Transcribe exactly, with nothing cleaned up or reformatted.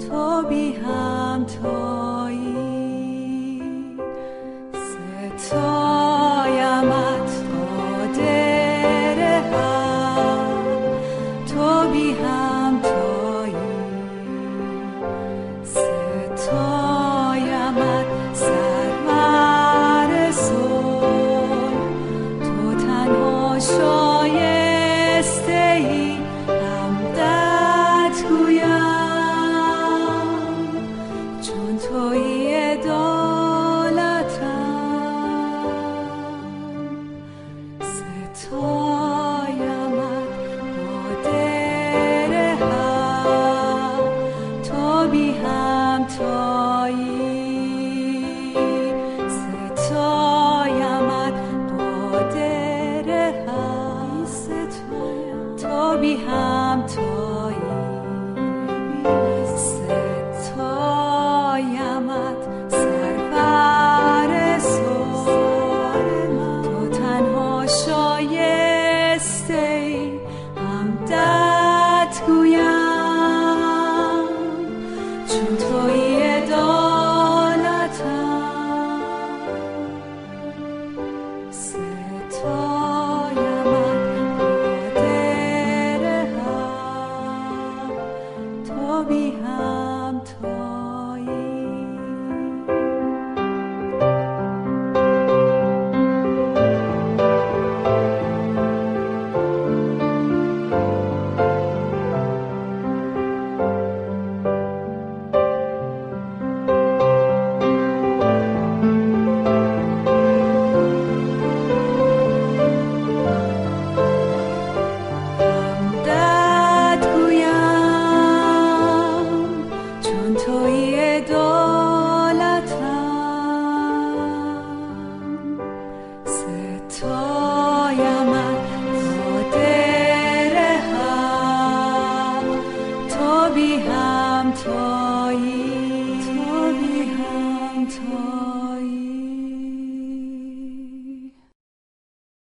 تو بی همتایی، ستایمت قادر حق. تو بی همتایی، ستایمت سرور صلح. تو تنها شایسته ای حمدت گویم، چون تویی عدالتم. ستایمت قادر حق. تو بی همتایی، ستایمت قادر حق. تو بی همتایی، ستایمت سرور صلح. تو تنها شایسته ای حمدت گویم، چون تویی عدالتم. ستایمت قادر حق. تو بی همتایی.